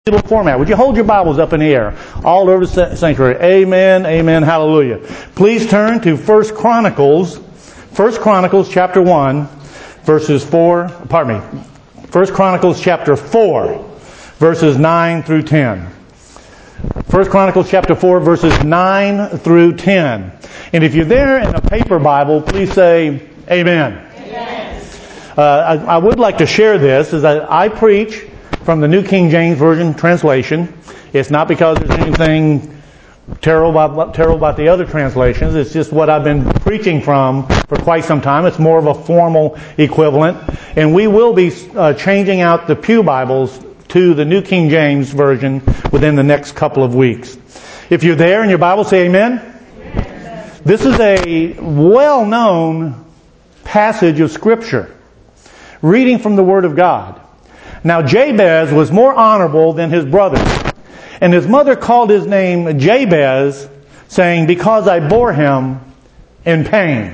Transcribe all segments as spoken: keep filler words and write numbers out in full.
little format. Would you hold your Bibles up in the air all over the sanctuary? Amen, amen, hallelujah. Please turn to First Chronicles, First Chronicles chapter one, verses four, pardon me, First Chronicles chapter four, verses nine through ten. First Chronicles chapter four, verses nine through ten. And if you're there in a paper Bible, please say amen. Amen. Uh, I, I would like to share this, is that I preach from the New King James Version translation. It's not because there's anything terrible about, terrible about the other translations. It's just what I've been preaching from for quite some time. It's more of a formal equivalent. And we will be uh, changing out the Pew Bibles to the New King James Version within the next couple of weeks. If you're there in your Bible, say amen. Amen. This is a well-known passage of Scripture, reading from the Word of God. Now Jabez was more honorable than his brothers, and his mother called his name Jabez, saying, because I bore him in pain.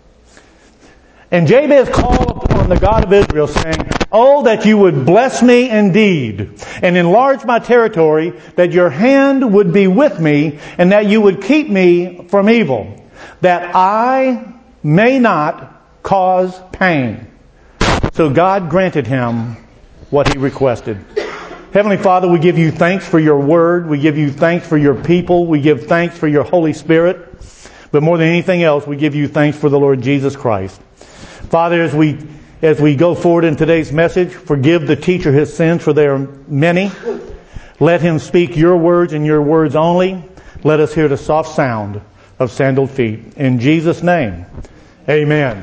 And Jabez called upon the God of Israel, saying, oh, that you would bless me indeed, and enlarge my territory, that your hand would be with me, and that you would keep me from evil, that I may not cause pain. So God granted him what he requested. Heavenly Father, we give you thanks for your word. We give you thanks for your people. We give thanks for your Holy Spirit. But more than anything else, we give you thanks for the Lord Jesus Christ. Father, as we as we go forward in today's message, forgive the teacher his sins, for they are many. Let him speak your words and your words only. Let us hear the soft sound of sandaled feet. In Jesus' name, amen.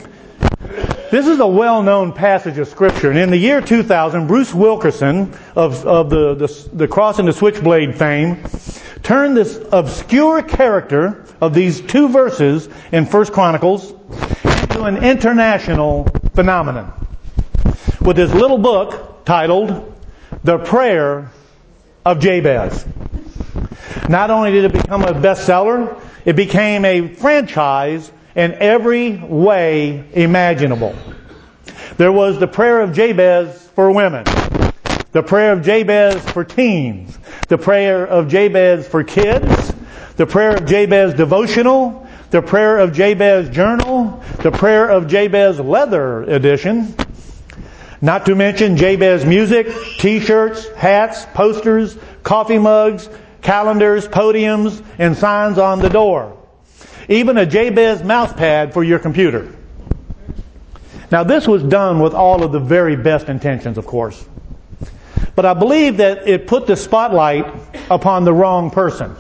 This is a well-known passage of Scripture. And in the year two thousand, Bruce Wilkerson of, of the, the, the Cross and the Switchblade fame turned this obscure character of these two verses in First Chronicles into an international phenomenon with his little book titled The Prayer of Jabez. Not only did it become a bestseller, it became a franchise in every way imaginable. There was the prayer of Jabez for women, the prayer of Jabez for teens, the prayer of Jabez for kids, the prayer of Jabez devotional, the prayer of Jabez journal, the prayer of Jabez leather edition, not to mention Jabez music, t-shirts, hats, posters, coffee mugs, calendars, podiums, and signs on the door. Even a Jabez mouse pad for your computer. Now this was done with all of the very best intentions, of course. But I believe that it put the spotlight upon the wrong person.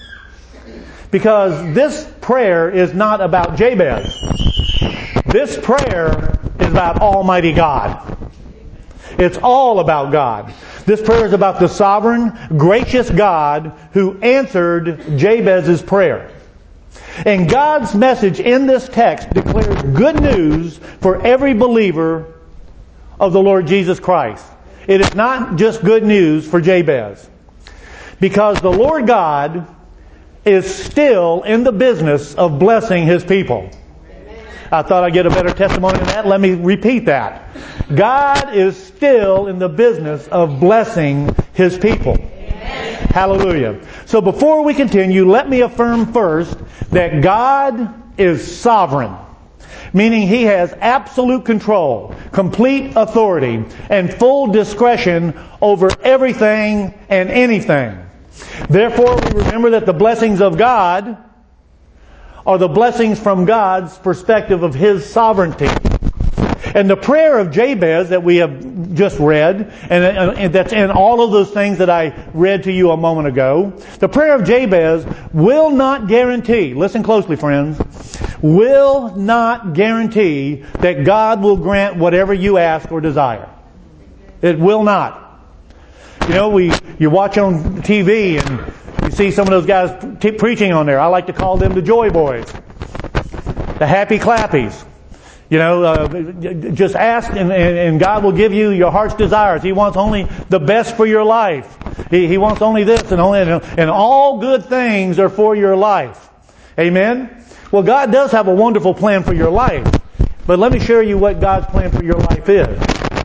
Because this prayer is not about Jabez. This prayer is about Almighty God. It's all about God. This prayer is about the sovereign, gracious God who answered Jabez's prayer. And God's message in this text declares good news for every believer of the Lord Jesus Christ. It is not just good news for Jabez. Because the Lord God is still in the business of blessing His people. I thought I'd get a better testimony than that. Let me repeat that. God is still in the business of blessing His people. Hallelujah. So before we continue, let me affirm first that God is sovereign, meaning He has absolute control, complete authority, and full discretion over everything and anything. Therefore, we remember that the blessings of God are the blessings from God's perspective of His sovereignty. And the prayer of Jabez that we have just read, and, and that's in all of those things that I read to you a moment ago, the prayer of Jabez will not guarantee, listen closely friends, will not guarantee that God will grant whatever you ask or desire. It will not. You know, we you watch on T V and you see some of those guys t- preaching on there. I like to call them the joy boys, the happy clappies. You know, uh, just ask and, and, and God will give you your heart's desires. He wants only the best for your life. He, he wants only this and only, and all good things are for your life. Amen? Well, God does have a wonderful plan for your life. But let me share you what God's plan for your life is.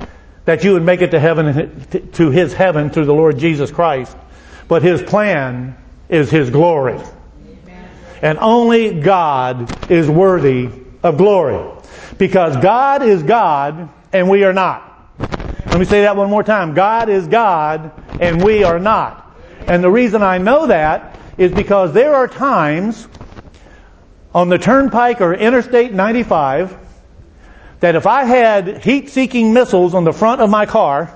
that you would make it to heaven, to His heaven through the Lord Jesus Christ. But His plan is His glory. And only God is worthy of glory. Because God is God and we are not. Let me say that one more time. God is God and we are not. And the reason I know that is because there are times on the Turnpike or Interstate ninety-five that if I had heat-seeking missiles on the front of my car,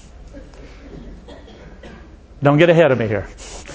don't get ahead of me here,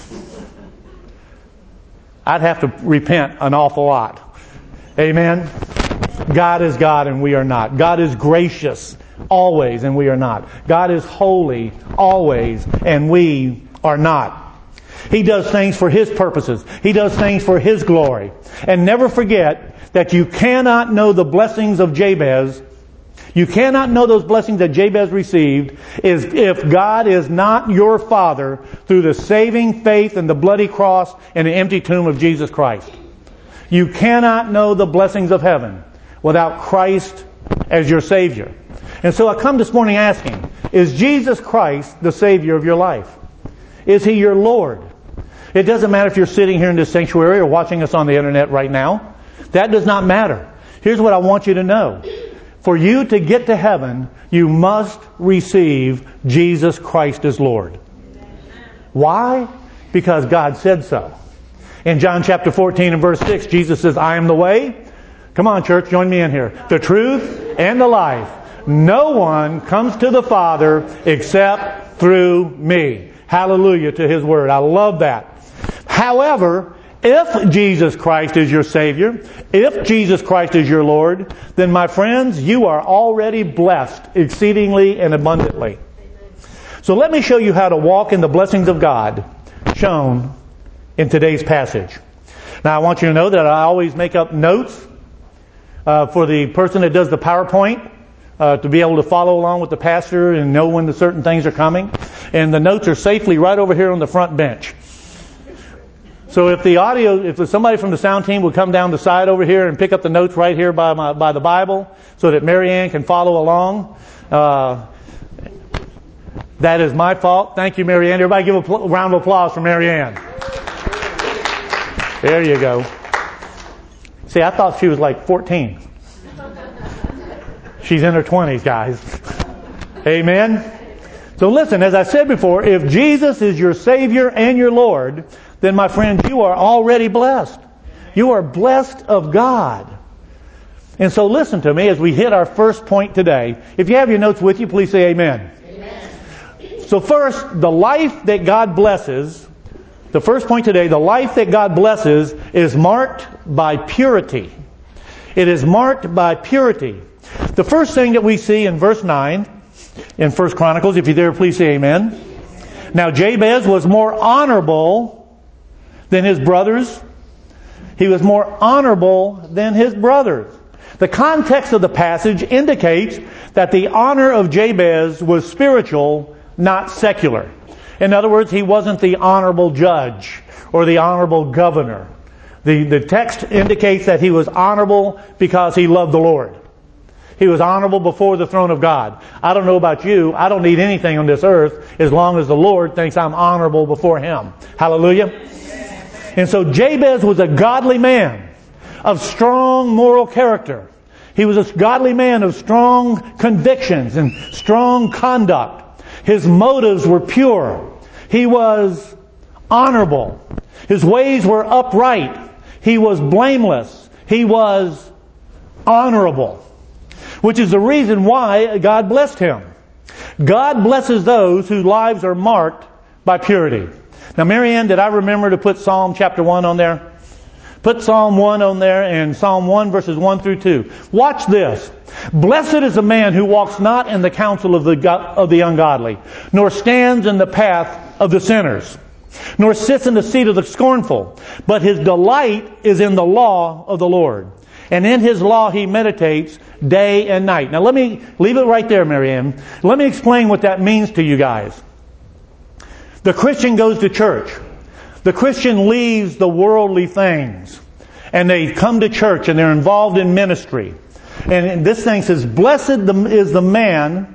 I'd have to repent an awful lot. Amen? God is God and we are not. God is gracious always and we are not. God is holy always and we are not. He does things for His purposes. He does things for His glory. And never forget that you cannot know the blessings of Jabez. You cannot know those blessings that Jabez received is if God is not your Father through the saving faith and the bloody cross and the empty tomb of Jesus Christ. You cannot know the blessings of heaven without Christ as your Savior. And so I come this morning asking, is Jesus Christ the Savior of your life? Is He your Lord? It doesn't matter if you're sitting here in this sanctuary or watching us on the internet right now. That does not matter. Here's what I want you to know. For you to get to heaven, you must receive Jesus Christ as Lord. Why? Because God said so. In John chapter fourteen and verse six, Jesus says, I am the way. Come on, church, join me in here. The truth and the life. No one comes to the Father except through me. Hallelujah to His Word. I love that. However, if Jesus Christ is your Savior, if Jesus Christ is your Lord, then my friends, you are already blessed exceedingly and abundantly. So let me show you how to walk in the blessings of God shown in today's passage. Now I want you to know that I always make up notes uh, for the person that does the PowerPoint uh, to be able to follow along with the pastor and know when the certain things are coming. And the notes are safely right over here on the front bench. So if the audio, if somebody from the sound team would come down the side over here and pick up the notes right here by my, by the Bible so that Mary Ann can follow along, uh, that is my fault. Thank you, Mary Ann. Everybody give a pl- round of applause for Mary Ann. There you go. See, I thought she was like fourteen. She's in her twenties, guys. Amen. So listen, as I said before, if Jesus is your Savior and your Lord, then my friend, you are already blessed. You are blessed of God. And so listen to me as we hit our first point today. If you have your notes with you, please say amen. Amen. So first, the life that God blesses, the first point today, the life that God blesses is marked by purity. It is marked by purity. The first thing that we see in verse nine, in First Chronicles, if you're there, please say amen. Now Jabez was more honorable than his brothers. He was more honorable than his brothers. The context of the passage indicates that the honor of Jabez was spiritual, not secular. In other words, he wasn't the honorable judge or the honorable governor. The, the text indicates that he was honorable because he loved the Lord. He was honorable before the throne of God. I don't know about you. I don't need anything on this earth as long as the Lord thinks I'm honorable before Him. Hallelujah. And so Jabez was a godly man of strong moral character. He was a godly man of strong convictions and strong conduct. His motives were pure. He was honorable. His ways were upright. He was blameless. He was honorable. Which is the reason why God blessed him. God blesses those whose lives are marked by purity. Now, Mary Ann, did I remember to put Psalm chapter one on there? Put Psalm one on there and Psalm one verses one through two. Watch this. Blessed is the man who walks not in the counsel of the, of the ungodly, nor stands in the path of the sinners, nor sits in the seat of the scornful. But his delight is in the law of the Lord. And in His law he meditates day and night. Now let me leave it right there, Mary Ann. Let me explain what that means to you guys. The Christian goes to church. The Christian leaves the worldly things. And they come to church and they're involved in ministry. And this thing says, blessed is the man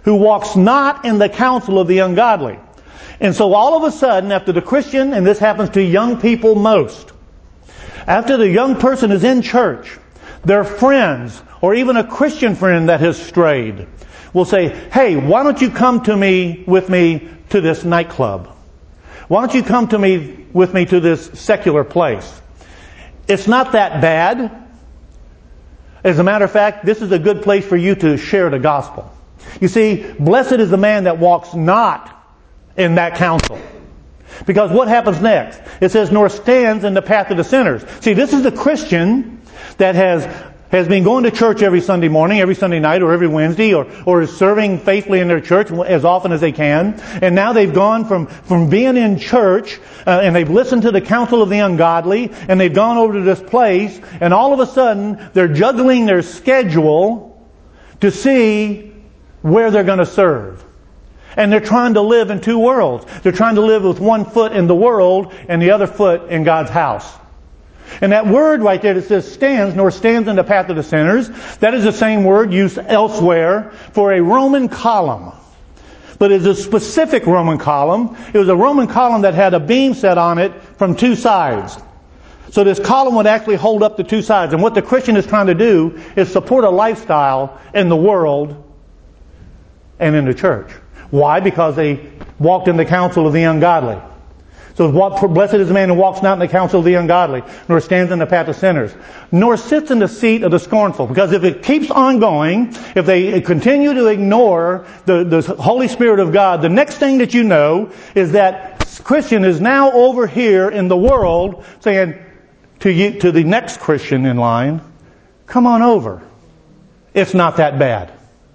who walks not in the counsel of the ungodly. And so all of a sudden, after the Christian, and this happens to young people most, after the young person is in church, their friends, or even a Christian friend that has strayed, will say, hey, why don't you come to me, with me, to this nightclub? Why don't you come to me, with me, to this secular place? It's not that bad. As a matter of fact, this is a good place for you to share the gospel. You see, blessed is the man that walks not in that counsel. Because what happens next? It says, nor stands in the path of the sinners. See, this is the Christian that has has been going to church every Sunday morning, every Sunday night, or every Wednesday, or, or is serving faithfully in their church as often as they can. And now they've gone from, from being in church, uh, and they've listened to the counsel of the ungodly, and they've gone over to this place, and all of a sudden, they're juggling their schedule to see where they're going to serve. And they're trying to live in two worlds. They're trying to live with one foot in the world and the other foot in God's house. And that word right there that says stands, nor stands in the path of the sinners, that is the same word used elsewhere for a Roman column. But it's a specific Roman column. It was a Roman column that had a beam set on it from two sides. So this column would actually hold up the two sides. And what the Christian is trying to do is support a lifestyle in the world and in the church. Why? Because they walked in the counsel of the ungodly. So blessed is the man who walks not in the counsel of the ungodly, nor stands in the path of sinners, nor sits in the seat of the scornful. Because if it keeps on going, if they continue to ignore the, the Holy Spirit of God, the next thing that you know is that Christian is now over here in the world saying to you, to the next Christian in line, come on over. It's not that bad.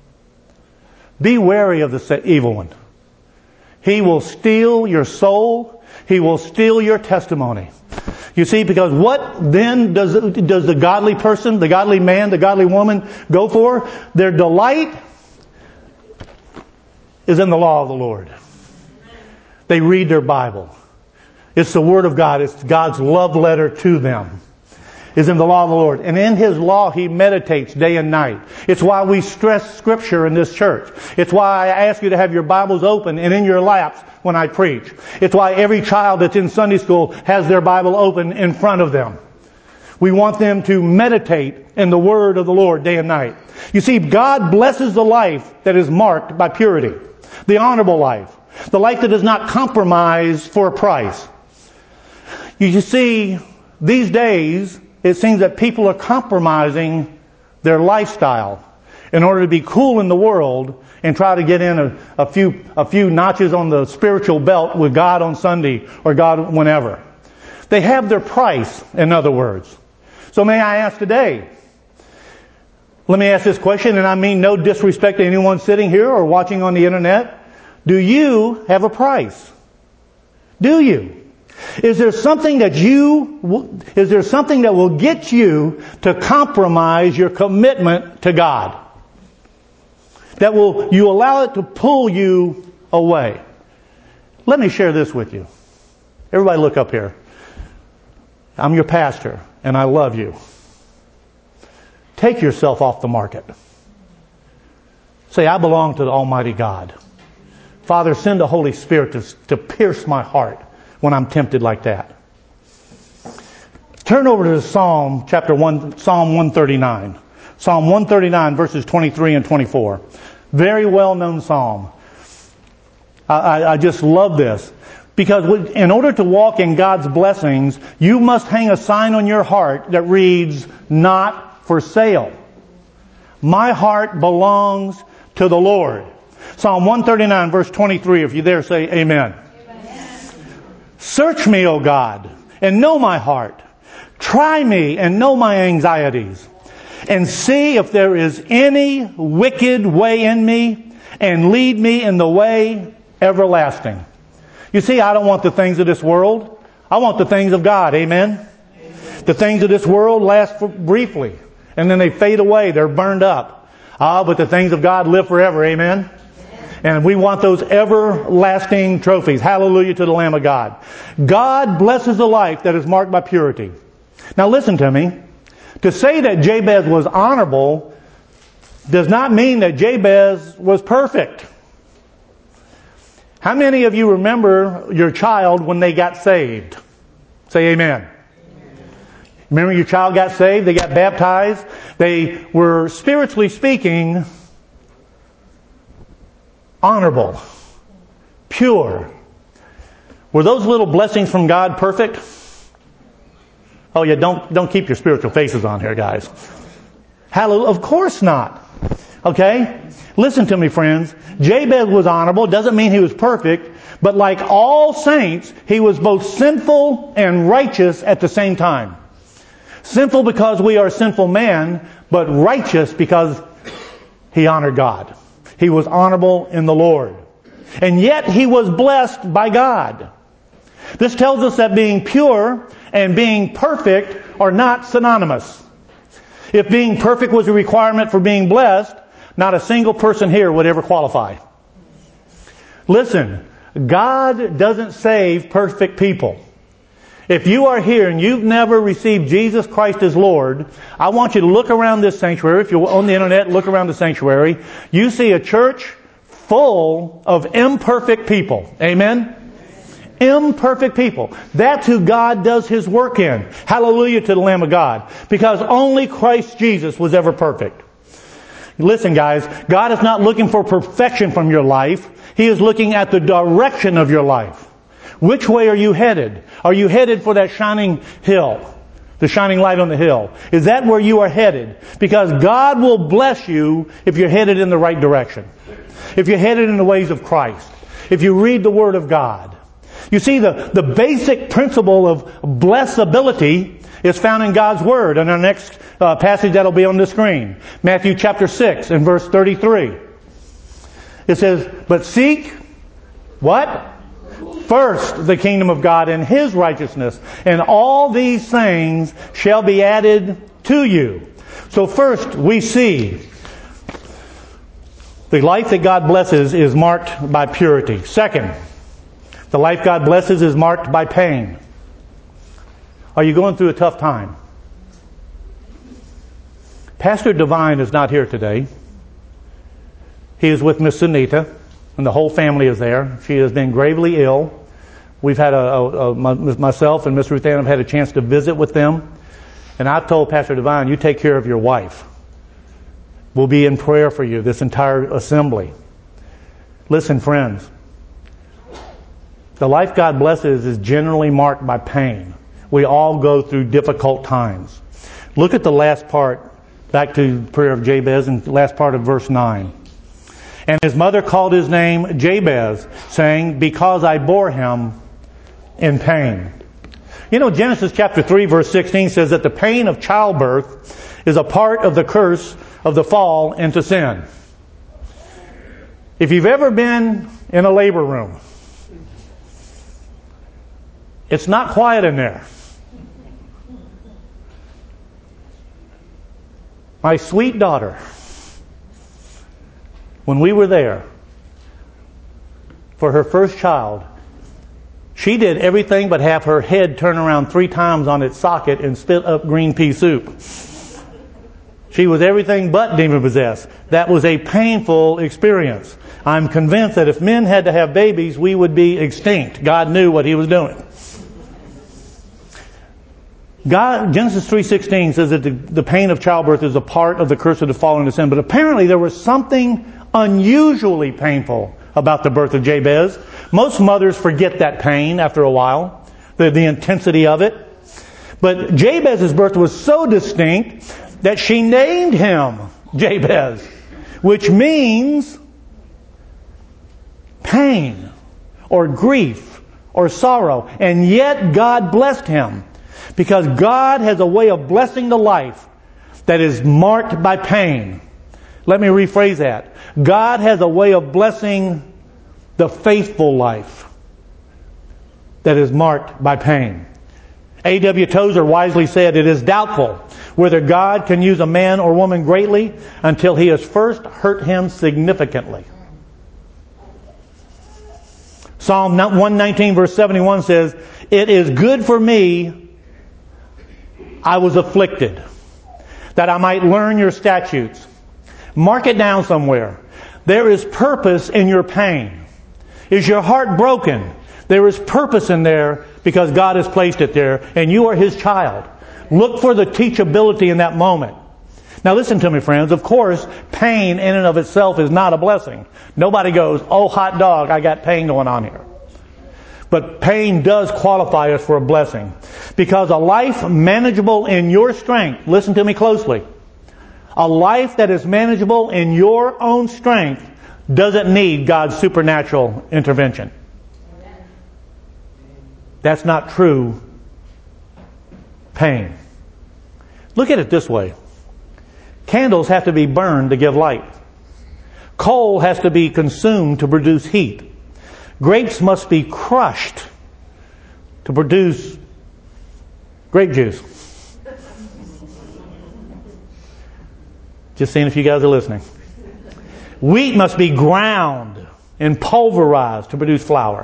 Be wary of the evil one. He will steal your soul. He will steal your testimony. You see, because what then does, does the godly person, the godly man, the godly woman go for? Their delight is in the law of the Lord. They read their Bible. It's the Word of God. It's God's love letter to them. Is in the law of the Lord. And in His law, He meditates day and night. It's why we stress Scripture in this church. It's why I ask you to have your Bibles open and in your laps when I preach. It's why every child that's in Sunday school has their Bible open in front of them. We want them to meditate in the Word of the Lord day and night. You see, God blesses the life that is marked by purity. The honorable life. The life that does not compromise for a price. You see, these days, it seems that people are compromising their lifestyle in order to be cool in the world and try to get in a, a few a few notches on the spiritual belt with God on Sunday or God whenever. They have their price, in other words. So may I ask today, let me ask this question, and I mean no disrespect to anyone sitting here or watching on the internet. Do you have a price? Do you? Is there something that you, is there something that will get you to compromise your commitment to God? That will, you allow it to pull you away? Let me share this with you. Everybody look up here. I'm your pastor, and I love you. Take yourself off the market. Say, I belong to the Almighty God. Father, send the Holy Spirit to, to pierce my heart when I'm tempted like that. Turn over to Psalm chapter one, Psalm one thirty-nine. Psalm one thirty-nine verses twenty-three and twenty-four. Very well known psalm. I, I, I just love this. Because in order to walk in God's blessings, you must hang a sign on your heart that reads, not for sale. My heart belongs to the Lord. Psalm one thirty-nine verse twenty-three. If you there, say amen. Search me, O God, and know my heart. Try me and know my anxieties. And see if there is any wicked way in me, and lead me in the way everlasting. You see, I don't want the things of this world. I want the things of God. Amen? Amen. The things of this world last for briefly, and then they fade away. They're burned up. Ah, but the things of God live forever. Amen? And we want those everlasting trophies. Hallelujah to the Lamb of God. God blesses a life that is marked by purity. Now listen to me. To say that Jabez was honorable does not mean that Jabez was perfect. How many of you remember your child when they got saved? Say amen. Remember your child got saved, they got baptized, they were, spiritually speaking, honorable, pure. Were those little blessings from God perfect? Oh yeah, don't, don't keep your spiritual faces on here, guys. Hallelujah. Of course not. Okay? Listen to me, friends. Jabez was honorable. Doesn't mean he was perfect. But like all saints, he was both sinful and righteous at the same time. Sinful because we are sinful man, but righteous because he honored God. He was honorable in the Lord. And yet he was blessed by God. This tells us that being pure and being perfect are not synonymous. If being perfect was a requirement for being blessed, not a single person here would ever qualify. Listen, God doesn't save perfect people. If you are here and you've never received Jesus Christ as Lord, I want you to look around this sanctuary. If you're on the internet, look around the sanctuary. You see a church full of imperfect people. Amen? Imperfect people. That's who God does His work in. Hallelujah to the Lamb of God. Because only Christ Jesus was ever perfect. Listen, guys, God is not looking for perfection from your life. He is looking at the direction of your life. Which way are you headed? Are you headed for that shining hill? The shining light on the hill. Is that where you are headed? Because God will bless you if you're headed in the right direction. If you're headed in the ways of Christ. If you read the Word of God. You see, the, the basic principle of blessability is found in God's Word. In our next uh, passage that'll be on the screen. Matthew chapter six and verse thirty-three. It says, but seek, what? First the kingdom of God and His righteousness, and all these things shall be added to you. So first we see the life that God blesses is marked by purity. Second, the life God blesses is marked by pain. Are you going through a tough time? Pastor Devine is not here today. He is with Miss Sunita, and the whole family is there. She has been gravely ill. We've had a, a, a myself and Miss Ruth Ann have had a chance to visit with them. And I've told Pastor Devine, you take care of your wife. We'll be in prayer for you, this entire assembly. Listen, friends. The life God blesses is generally marked by pain. We all go through difficult times. Look at the last part, back to the prayer of Jabez, and the last part of verse nine. And his mother called his name Jabez, saying, because I bore him in pain. You know, Genesis chapter three, verse sixteen says that the pain of childbirth is a part of the curse of the fall into sin. If you've ever been in a labor room, it's not quiet in there. My sweet daughter, when we were there for her first child, she did everything but have her head turn around three times on its socket and spit up green pea soup. She was everything but demon-possessed. That was a painful experience. I'm convinced that if men had to have babies, we would be extinct. God knew what He was doing. God, Genesis three sixteen says that the, the pain of childbirth is a part of the curse of the fall into sin. But apparently there was something unusually painful about the birth of Jabez. Most mothers forget that pain after a while, the, the intensity of it. But Jabez's birth was so distinct that she named him Jabez, which means pain or grief or sorrow. And yet God blessed him. Because God has a way of blessing the life that is marked by pain. Let me rephrase that. God has a way of blessing the faithful life that is marked by pain. A W Tozer wisely said, it is doubtful whether God can use a man or woman greatly until He has first hurt him significantly. Psalm one nineteen verse seventy-one says, it is good for me I was afflicted, that I might learn your statutes. Mark it down somewhere. There is purpose in your pain. Is your heart broken? There is purpose in there because God has placed it there, and you are His child. Look for the teachability in that moment. Now listen to me, friends. Of course, pain in and of itself is not a blessing. Nobody goes, oh, hot dog, I got pain going on here. But pain does qualify us for a blessing. Because a life manageable in your strength, listen to me closely, a life that is manageable in your own strength doesn't need God's supernatural intervention. That's not true pain. Look at it this way. Candles have to be burned to give light. Coal has to be consumed to produce heat. Grapes must be crushed to produce grape juice. Just seeing if you guys are listening. Wheat must be ground and pulverized to produce flour.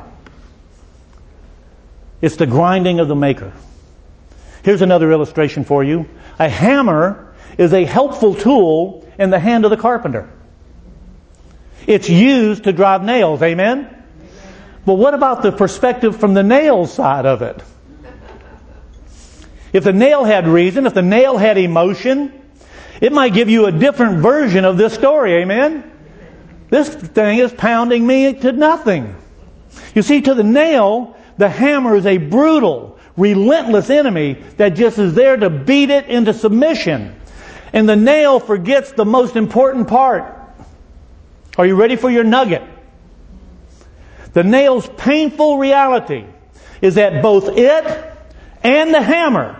It's the grinding of the maker. Here's another illustration for you. A hammer is a helpful tool in the hand of the carpenter. It's used to drive nails. Amen? But what about the perspective from the nail side of it? If the nail had reason, if the nail had emotion, it might give you a different version of this story. Amen? This thing is pounding me to nothing. You see, to the nail, the hammer is a brutal, relentless enemy that just is there to beat it into submission. And the nail forgets the most important part. Are you ready for your nugget? The nail's painful reality is that both it and the hammer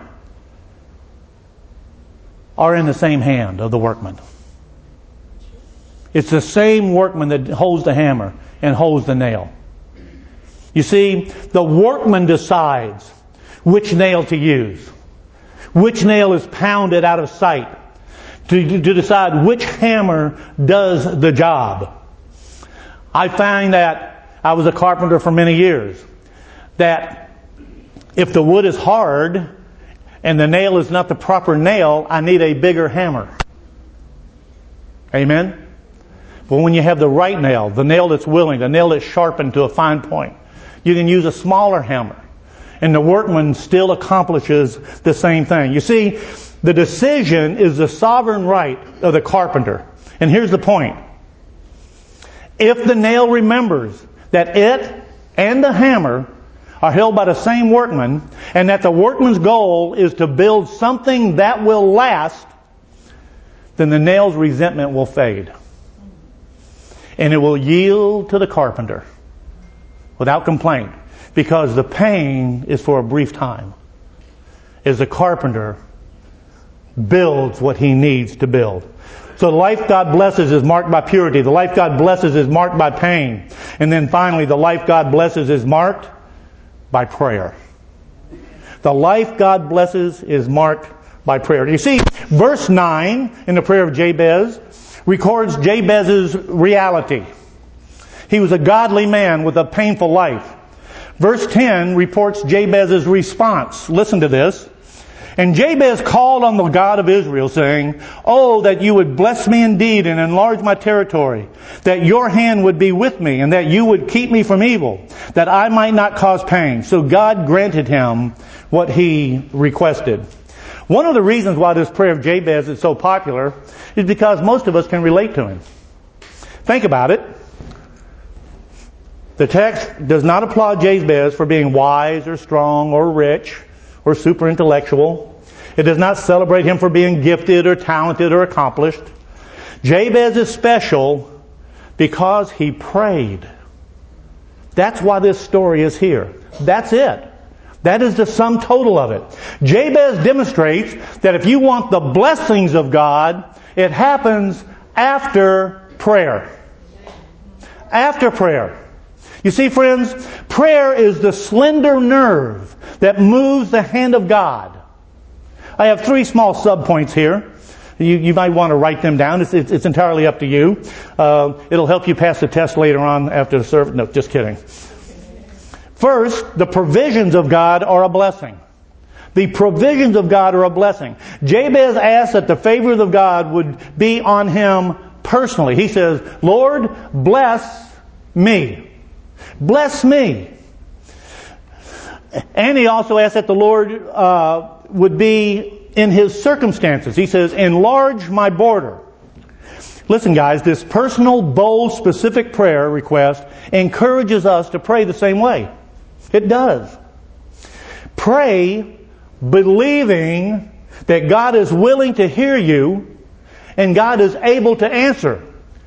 are in the same hand of the workman. It's the same workman that holds the hammer and holds the nail. You see, the workman decides which nail to use. Which nail is pounded out of sight. To, to decide which hammer does the job. I find that I was a carpenter for many years. That if the wood is hard and the nail is not the proper nail, I need a bigger hammer. Amen? But when you have the right nail, the nail that's willing, the nail that's sharpened to a fine point, you can use a smaller hammer. And the workman still accomplishes the same thing. You see, the decision is the sovereign right of the carpenter. And here's the point. If the nail remembers that it and the hammer are held by the same workman, and that the workman's goal is to build something that will last, then the nail's resentment will fade. And it will yield to the carpenter without complaint, because the pain is for a brief time, as the carpenter builds what he needs to build. So the life God blesses is marked by purity. The life God blesses is marked by pain. And then finally, the life God blesses is marked by prayer. The life God blesses is marked by prayer. You see, verse nine in the prayer of Jabez records Jabez's reality. He was a godly man with a painful life. Verse ten reports Jabez's response. Listen to this. And Jabez called on the God of Israel, saying, "Oh, that you would bless me indeed and enlarge my territory, that your hand would be with me, and that you would keep me from evil, that I might not cause pain." So God granted him what he requested. One of the reasons why this prayer of Jabez is so popular is because most of us can relate to him. Think about it. The text does not applaud Jabez for being wise or strong or rich or super intellectual. It does not celebrate him for being gifted or talented or accomplished. Jabez is special because he prayed. That's why this story is here. That's it. That is the sum total of it. Jabez demonstrates that if you want the blessings of God, it happens after prayer. After prayer. You see, friends, prayer is the slender nerve that moves the hand of God. I have three small subpoints here. You, you might want to write them down. It's, it's, it's entirely up to you. Uh, it'll help you pass the test later on after the service. No, just kidding. First, the provisions of God are a blessing. The provisions of God are a blessing. Jabez asked that the favors of God would be on him personally. He says, Lord, bless me. Bless me. And he also asks that the Lord uh, would be in his circumstances. He says, enlarge my border. Listen, guys, this personal, bold, specific prayer request encourages us to pray the same way. It does. Pray believing that God is willing to hear you and God is able to answer.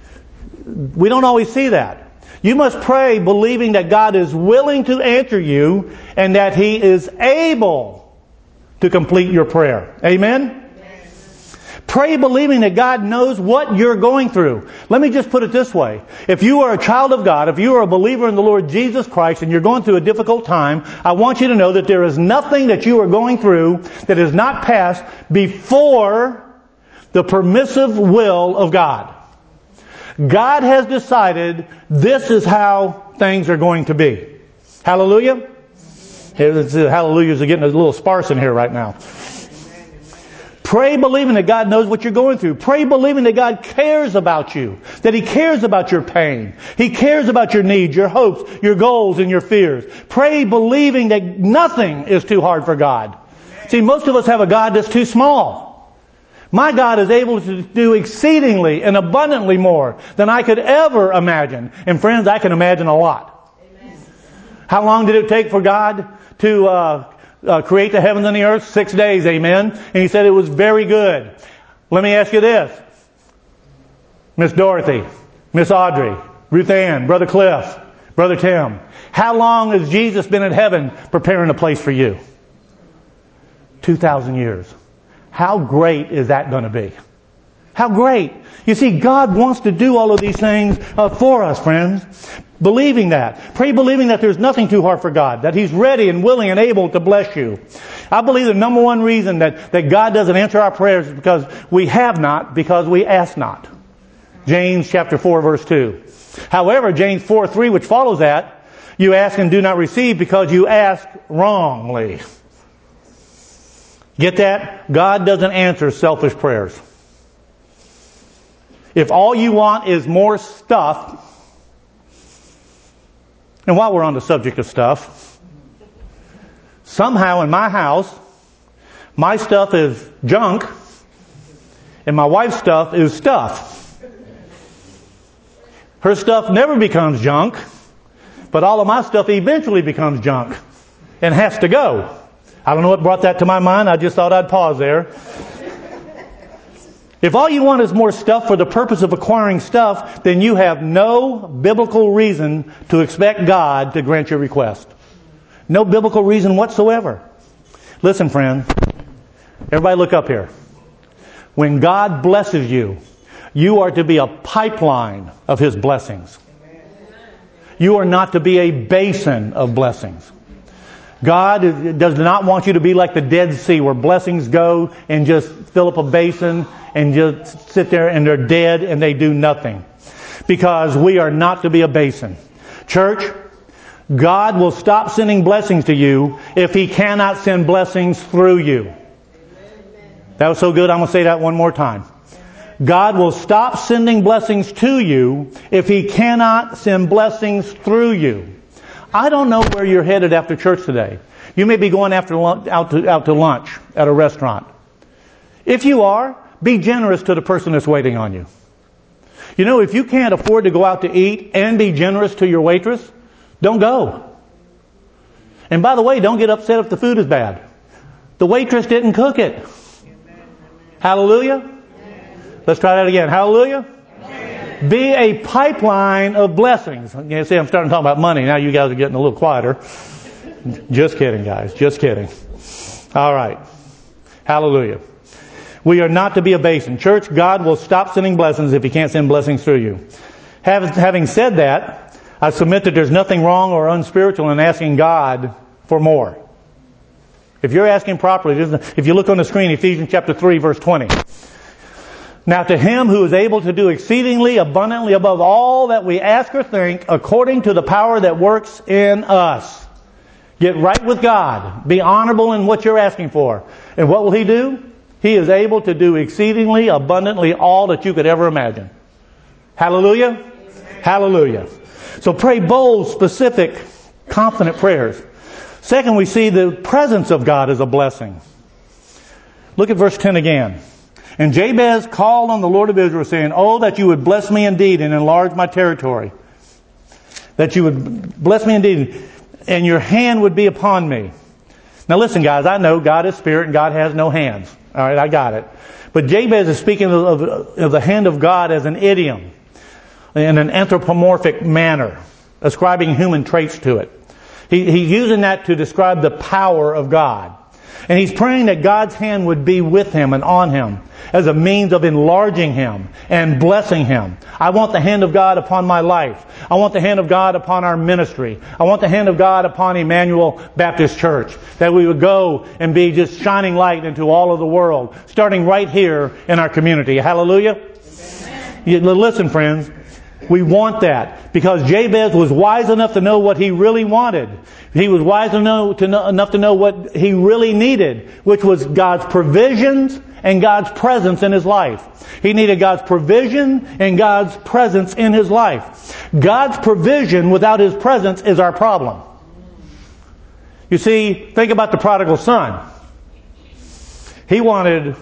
We don't always see that. You must pray believing that God is willing to answer you and that He is able to complete your prayer. Amen? Pray believing that God knows what you're going through. Let me just put it this way. If you are a child of God, if you are a believer in the Lord Jesus Christ and you're going through a difficult time, I want you to know that there is nothing that you are going through that is not passed before the permissive will of God. God has decided this is how things are going to be. Hallelujah? Hallelujahs are getting a little sparse in here right now. Pray believing that God knows what you're going through. Pray believing that God cares about you. That He cares about your pain. He cares about your needs, your hopes, your goals, and your fears. Pray believing that nothing is too hard for God. See, most of us have a God that's too small. My God is able to do exceedingly and abundantly more than I could ever imagine. And friends, I can imagine a lot. Amen. How long did it take for God to uh, uh, create the heavens and the earth? Six days, amen. And He said it was very good. Let me ask you this. Miss Dorothy, Miss Audrey, Ruth Ann, Brother Cliff, Brother Tim. How long has Jesus been in heaven preparing a place for you? Two thousand years. How great is that going to be? How great. You see, God wants to do all of these things uh, for us, friends. Believing that. Pray believing that there's nothing too hard for God. That He's ready and willing and able to bless you. I believe the number one reason that, that God doesn't answer our prayers is because we have not, because we ask not. James chapter four verse two. However, James four three, which follows that, you ask and do not receive because you ask wrongly. Get that? God doesn't answer selfish prayers. If all you want is more stuff, and while we're on the subject of stuff, somehow in my house, my stuff is junk, and my wife's stuff is stuff. Her stuff never becomes junk, but all of my stuff eventually becomes junk and has to go. I don't know what brought that to my mind. I just thought I'd pause there. If all you want is more stuff for the purpose of acquiring stuff, then you have no biblical reason to expect God to grant your request. No biblical reason whatsoever. Listen, friend. Everybody look up here. When God blesses you, you are to be a pipeline of His blessings. You are not to be a basin of blessings. God does not want you to be like the Dead Sea where blessings go and just fill up a basin and just sit there and they're dead and they do nothing. Because we are not to be a basin. Church, God will stop sending blessings to you if He cannot send blessings through you. That was so good, I'm going to say that one more time. God will stop sending blessings to you if He cannot send blessings through you. I don't know where you're headed after church today. You may be going after lunch, out to out to lunch at a restaurant. If you are, be generous to the person that's waiting on you. You know, if you can't afford to go out to eat and be generous to your waitress, don't go. And by the way, don't get upset if the food is bad. The waitress didn't cook it. Hallelujah. Let's try that again. Hallelujah. Be a pipeline of blessings. You see, I'm starting to talk about money. Now you guys are getting a little quieter. Just kidding, guys. Just kidding. All right. Hallelujah. We are not to be a basin. Church, God will stop sending blessings if He can't send blessings through you. Having said that, I submit that there's nothing wrong or unspiritual in asking God for more. If you're asking properly, if you look on the screen, Ephesians chapter three, verse twenty. Now to Him who is able to do exceedingly abundantly above all that we ask or think, according to the power that works in us. Get right with God. Be honorable in what you're asking for. And what will He do? He is able to do exceedingly abundantly all that you could ever imagine. Hallelujah? Amen. Hallelujah. So pray bold, specific, confident prayers. Second, we see the presence of God as a blessing. Look at verse ten again. And Jabez called on the Lord of Israel, saying, "Oh, that you would bless me indeed and enlarge my territory. That you would bless me indeed, and your hand would be upon me." Now listen, guys, I know God is spirit and God has no hands. All right, I got it. But Jabez is speaking of, of, of the hand of God as an idiom, in an anthropomorphic manner, ascribing human traits to it. He, he's using that to describe the power of God. And he's praying that God's hand would be with him and on him as a means of enlarging him and blessing him. I want the hand of God upon my life. I want the hand of God upon our ministry. I want the hand of God upon Emmanuel Baptist Church. That we would go and be just shining light into all of the world, starting right here in our community. Hallelujah. You, listen, friends. We want that because Jabez was wise enough to know what he really wanted. He was wise enough to know, enough to know what he really needed, which was God's provisions and God's presence in his life. He needed God's provision and God's presence in his life. God's provision without His presence is our problem. You see, think about the prodigal son. He wanted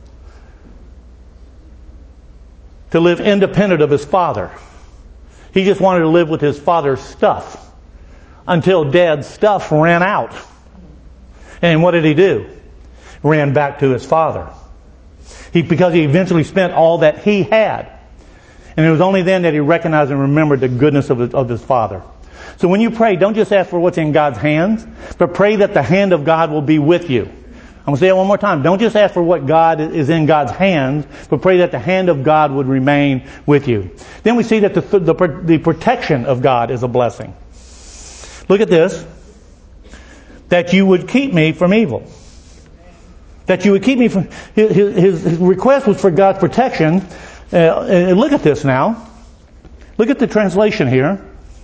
to live independent of his father. He just wanted to live with his father's stuff until dad's stuff ran out. And what did he do? Ran back to his father. He, because he eventually spent all that he had. And it was only then that he recognized and remembered the goodness of his, of his father. So when you pray, don't just ask for what's in God's hands, but pray that the hand of God will be with you. I'm going to say it one more time. Don't just ask for what God is in God's hands, but pray that the hand of God would remain with you. Then we see that the, the, the protection of God is a blessing. Look at this. That you would keep me from evil. That you would keep me from... His, his, his request was for God's protection. Uh, and look at this now. Look at the translation here.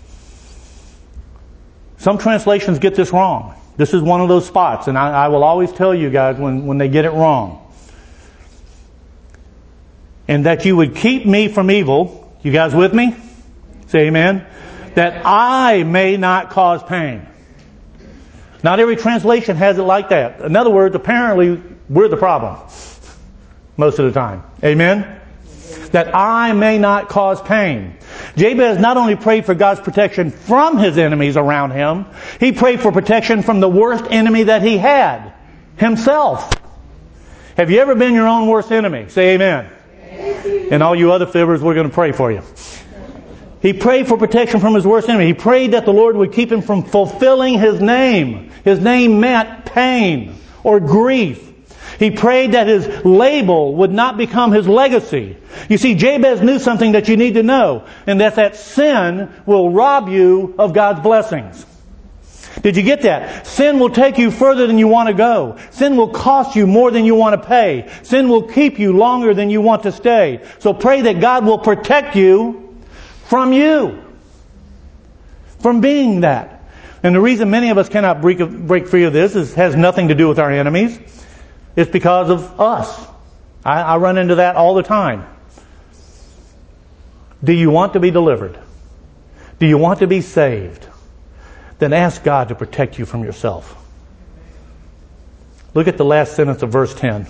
Some translations get this wrong. This is one of those spots, and I, I will always tell you guys when, when they get it wrong. And that you would keep me from evil. You guys with me? Say amen. That I may not cause pain. Not every translation has it like that. In other words, apparently we're the problem. Most of the time. Amen? That I may not cause pain. Jabez not only prayed for God's protection from his enemies around him, he prayed for protection from the worst enemy that he had, himself. Have you ever been your own worst enemy? Say amen. Amen. And all you other fibbers, we're going to pray for you. He prayed for protection from his worst enemy. He prayed that the Lord would keep him from fulfilling his name. His name meant pain or grief. He prayed that his label would not become his legacy. You see, Jabez knew something that you need to know, and that's that sin will rob you of God's blessings. Did you get that? Sin will take you further than you want to go. Sin will cost you more than you want to pay. Sin will keep you longer than you want to stay. So pray that God will protect you from you. From being that. And the reason many of us cannot break, break free of this is has nothing to do with our enemies. It's because of us. I, I run into that all the time. Do you want to be delivered? Do you want to be saved? Then ask God to protect you from yourself. Look at the last sentence of verse ten.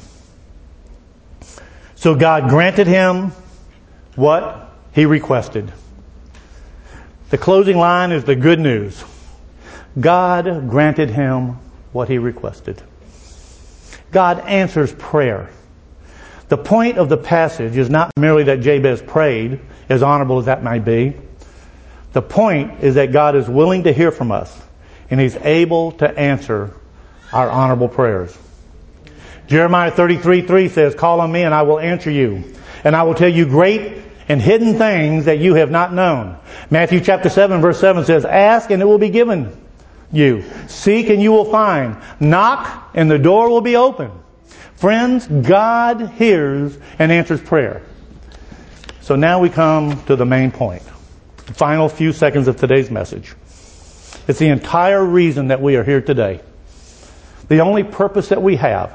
So God granted him what he requested. The closing line is the good news. God granted him what he requested. God answers prayer. The point of the passage is not merely that Jabez prayed, as honorable as that might be. The point is that God is willing to hear from us, and He's able to answer our honorable prayers. Jeremiah thirty-three three says, "Call on me and I will answer you, and I will tell you great and hidden things that you have not known." Matthew chapter seven verse seven says, "Ask and it will be given you. Seek and you will find. Knock and the door will be open." Friends, God hears and answers prayer. So now we come to the main point. The final few seconds of today's message. It's the entire reason that we are here today. The only purpose that we have.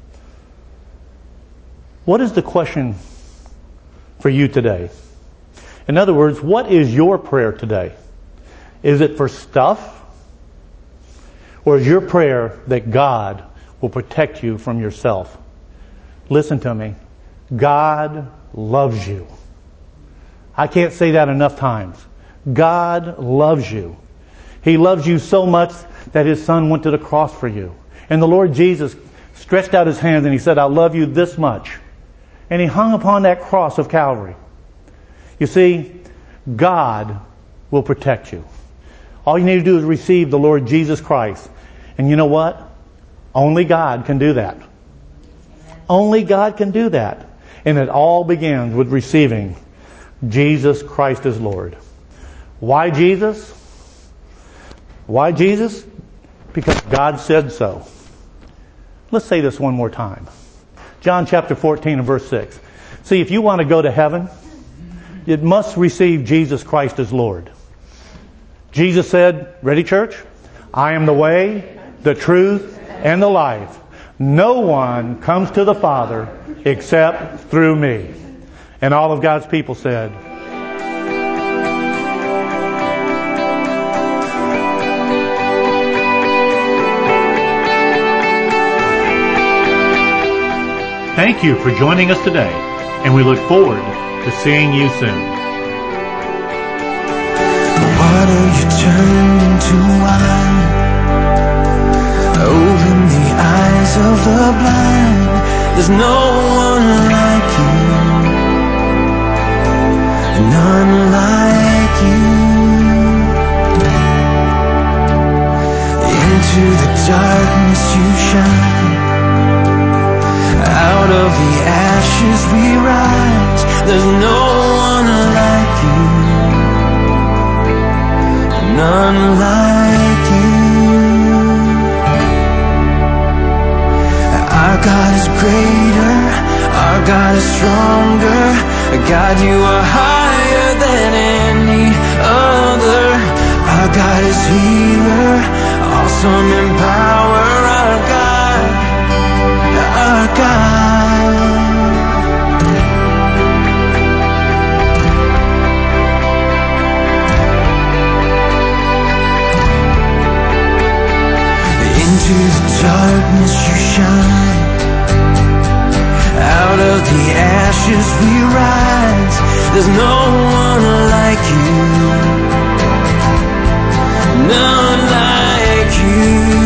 What is the question for you today? In other words, what is your prayer today? Is it for stuff? Or is your prayer that God will protect you from yourself? Listen to me. God loves you. I can't say that enough times. God loves you. He loves you so much that His Son went to the cross for you. And the Lord Jesus stretched out His hands and He said, I love you this much. And He hung upon that cross of Calvary. You see, God will protect you. All you need to do is receive the Lord Jesus Christ. And you know what? Only God can do that. Only God can do that. And it all begins with receiving Jesus Christ as Lord. Why Jesus? Why Jesus? Because God said so. Let's say this one more time. John chapter fourteen and verse six. See, if you want to go to heaven, it must receive Jesus Christ as Lord. Jesus said, ready church? I am the way, the truth, and the life. No one comes to the Father except through me. And all of God's people said, thank you for joining us today, and we look forward to seeing you soon. Water you turned into wine. Open the eyes of the blind. There's no one like you. None like you. Into the darkness you shine. Out of the ashes we rise. There's no one like you. None like you. Our God is greater. Our God is stronger. God, you are higher than any other. Our God is healer, awesome in power. Our God, our God. Into the darkness you shine. Out of the ashes we rise. There's no one like you. None like you.